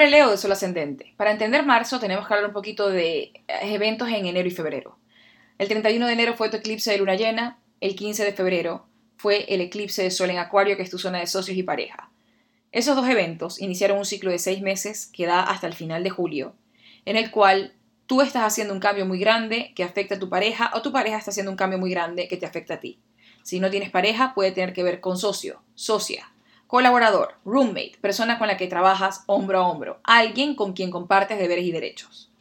Nombre Leo de Sol Ascendente. Para entender marzo tenemos que hablar un poquito de eventos en enero y febrero. El 31 de enero fue tu eclipse de luna llena, el 15 de febrero fue el eclipse de Sol en Acuario, que es tu zona de socios y pareja. Esos dos eventos iniciaron un ciclo de 6 meses que da hasta el final de julio, en el cual tú estás haciendo un cambio muy grande que afecta a tu pareja o tu pareja está haciendo un cambio muy grande que te afecta a ti. Si no tienes pareja, puede tener que ver con socio, socia, colaborador, roommate, persona con la que trabajas hombro a hombro, alguien con quien compartes deberes y derechos.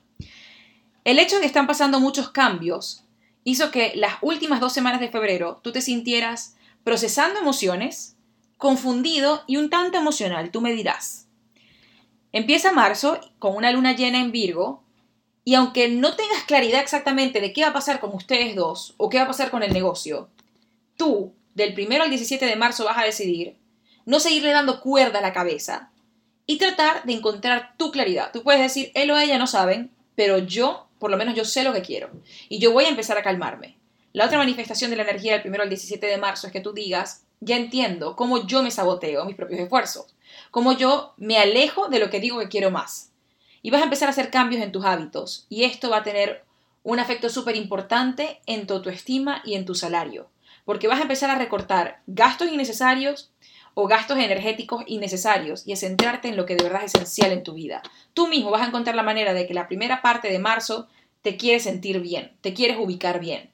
El hecho de que están pasando muchos cambios hizo que las últimas 2 semanas de febrero tú te sintieras procesando emociones, confundido y un tanto emocional, tú me dirás. Empieza marzo con una luna llena en Virgo y aunque no tengas claridad exactamente de qué va a pasar con ustedes dos o qué va a pasar con el negocio, tú del 1 al 17 de marzo vas a decidir no seguirle dando cuerda a la cabeza y tratar de encontrar tu claridad. Tú puedes decir, él o ella no saben, pero yo, por lo menos yo sé lo que quiero y yo voy a empezar a calmarme. La otra manifestación de la energía del 1 al 17 de marzo es que tú digas, ya entiendo cómo yo me saboteo mis propios esfuerzos, cómo yo me alejo de lo que digo que quiero más. Y vas a empezar a hacer cambios en tus hábitos y esto va a tener un efecto súper importante en tu autoestima y en tu salario, porque vas a empezar a recortar gastos innecesarios o gastos energéticos innecesarios y a centrarte en lo que de verdad es esencial en tu vida. Tú mismo vas a encontrar la manera de que la primera parte de marzo te quieres sentir bien, te quieres ubicar bien.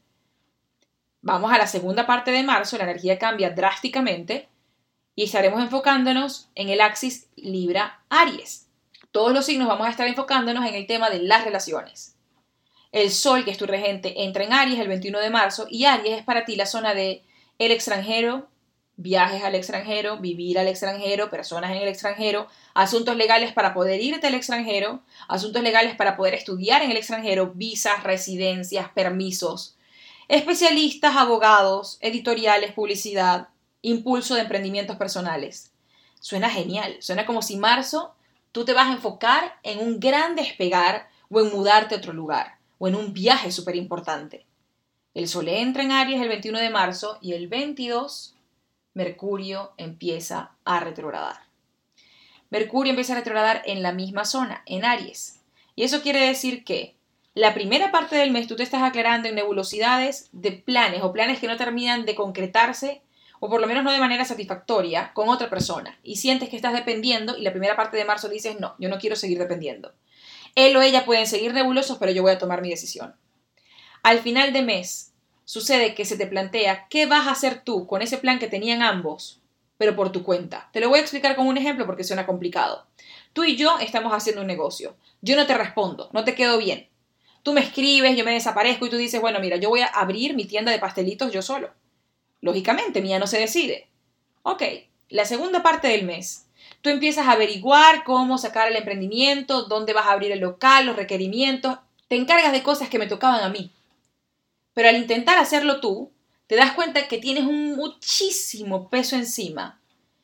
Vamos a la segunda parte de marzo, la energía cambia drásticamente y estaremos enfocándonos en el axis Libra-Aries. Todos los signos vamos a estar enfocándonos en el tema de las relaciones. El Sol, que es tu regente, entra en Aries el 21 de marzo y Aries es para ti la zona de el extranjero, viajes al extranjero, vivir al extranjero, personas en el extranjero, asuntos legales para poder irte al extranjero, asuntos legales para poder estudiar en el extranjero, visas, residencias, permisos, especialistas, abogados, editoriales, publicidad, impulso de emprendimientos personales. Suena genial, suena como si marzo tú te vas a enfocar en un gran despegar o en mudarte a otro lugar o en un viaje súper importante. El Sol entra en Aries el 21 de marzo y el 22 Mercurio empieza a retrogradar. Mercurio empieza a retrogradar en la misma zona, en Aries. Y eso quiere decir que la primera parte del mes tú te estás aclarando en nebulosidades de planes o planes que no terminan de concretarse o por lo menos no de manera satisfactoria con otra persona y sientes que estás dependiendo y la primera parte de marzo dices no, yo no quiero seguir dependiendo. Él o ella pueden seguir nebulosos, pero yo voy a tomar mi decisión. Al final de mes sucede que se te plantea qué vas a hacer tú con ese plan que tenían ambos, pero por tu cuenta. Te lo voy a explicar con un ejemplo porque suena complicado. Tú y yo estamos haciendo un negocio. Yo no te respondo, no te quedo bien. Tú me escribes, yo me desaparezco y tú dices, bueno, mira, yo voy a abrir mi tienda de pastelitos yo solo. Lógicamente, mía no se decide. Ok, la segunda parte del mes. Tú empiezas a averiguar cómo sacar el emprendimiento, dónde vas a abrir el local, los requerimientos. Te encargas de cosas que me tocaban a mí. Pero al intentar hacerlo tú, te das cuenta que tienes un muchísimo peso encima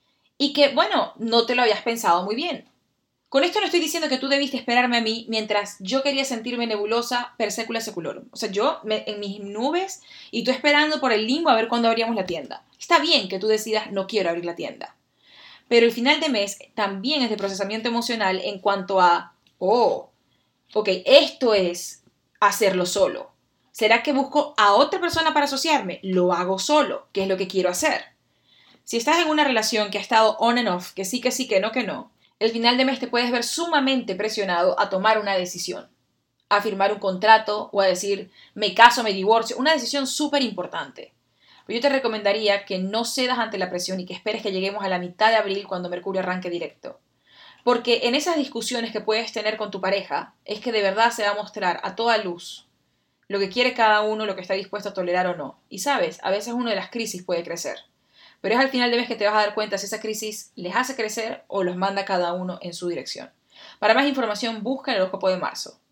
y que, bueno, no te lo habías pensado muy bien. Con esto no estoy diciendo que tú debiste esperarme a mí mientras yo quería sentirme nebulosa per secula seculorum. O sea, en mis nubes y tú esperando por el limbo a ver cuándo abríamos la tienda. Está bien que tú decidas no quiero abrir la tienda. Pero el final de mes también es de procesamiento emocional en cuanto a, oh, ok, esto es hacerlo solo. ¿Será que busco a otra persona para asociarme? Lo hago solo, que es lo que quiero hacer. Si estás en una relación que ha estado on and off, que sí, que no, el final de mes te puedes ver sumamente presionado a tomar una decisión, a firmar un contrato o a decir, me caso, me divorcio, una decisión súper importante. Pero yo te recomendaría que no cedas ante la presión y que esperes que lleguemos a la mitad de abril cuando Mercurio arranque directo. Porque en esas discusiones que puedes tener con tu pareja es que de verdad se va a mostrar a toda luz lo que quiere cada uno, lo que está dispuesto a tolerar o no. Y sabes, a veces una de las crisis puede crecer. Pero es al final de mes que te vas a dar cuenta si esa crisis les hace crecer o los manda cada uno en su dirección. Para más información, busca el horóscopo de marzo.